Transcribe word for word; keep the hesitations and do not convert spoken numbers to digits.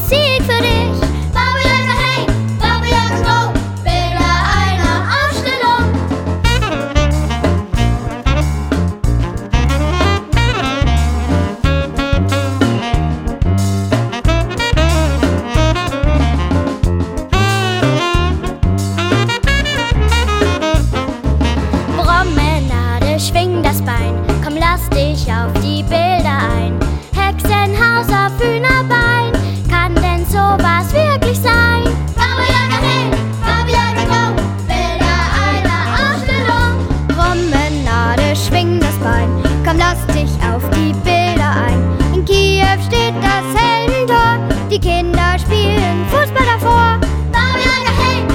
Musik für dich. Baba Yaga hey, Baba Yaga go, Bilder einer Ausstellung. Promenade, schwing das Bein, komm, lass dich auf die Bilder ein. Hexenhaus auf Hühnerbein, kann denn sowas wirklich sein? Baba Yaga hey, Baba Yaga go, Bilder einer Ausstellung. Promenade, schwing das Bein, komm, lass dich auf die Bilder ein. In Kiew steht das Heldentor, die Kinder spielen Fußball davor. Baba Yaga hey,